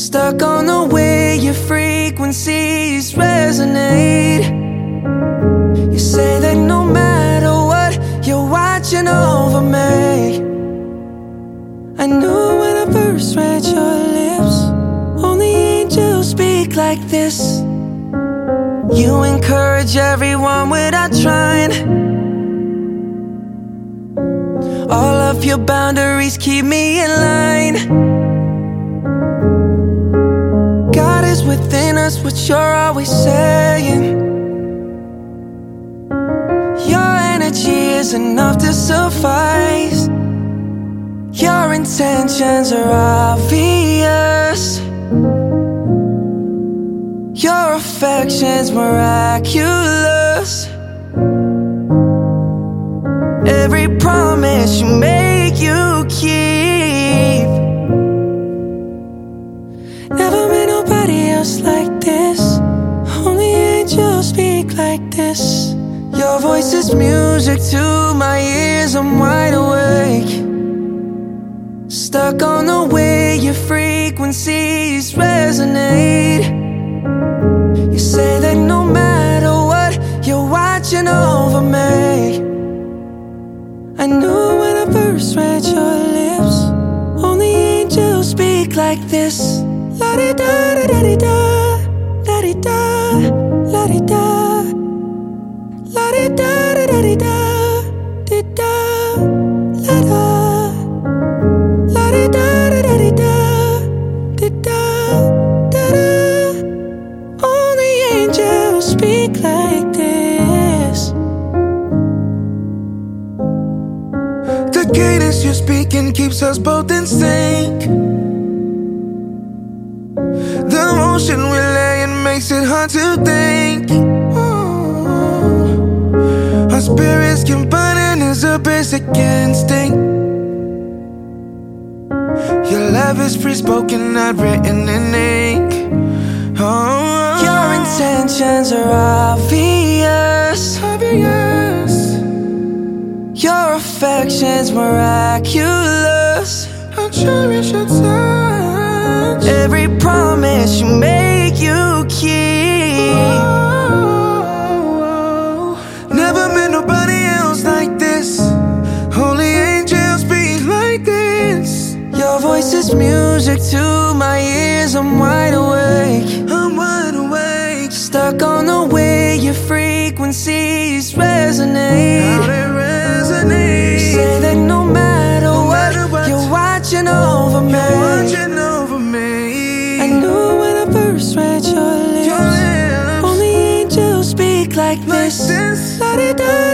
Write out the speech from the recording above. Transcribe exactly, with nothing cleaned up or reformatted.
Stuck on the way your frequencies resonate. You say that no matter what, you're watching over me. I knew when I first read your lips, only angels speak like this. You encourage everyone without trying. All of your boundaries keep me in line. God is within us, what you're always saying. Your energy is enough to suffice. Your intentions are obvious. Your affection's miraculous. Every promise you make, you keep. Never met nobody else like this. Only angels speak like this. Your voice is music to my ears, I'm wide awake. Stuck on the way your frequencies resonate. You say that no matter what, you're watching over me. I knew when I first read your lips, only angels speak like this. La-di-da-da-da-di-da, la-di-da, la-di-da, la-di-da-da-da-di-da, di-da, la-da, la-di-da-da-da-di-da, di-da, da-da. Only angels speak like this. The cadence you're speaking keeps us both in sync. The motion we're laying makes it hard to think. Ooh. Our spirits combining is a basic instinct. Your love is free spoken, not written in ink. Oh. Your intentions are obvious. Obvious. Your affection's miraculous. I cherish your touch. Every promise you make, you keep. Oh, never met nobody else like this. Only angels speak like this. Your voice is music to my ears, I'm wide awake. I'm wide awake. Stuck on the way your frequencies resonate. How they resonate. You say that no matter, no what, matter what, you're watching over me. You're watching over me. I knew when I first read your lips, Your lips. only angels speak like, Like this. this. La-di-da.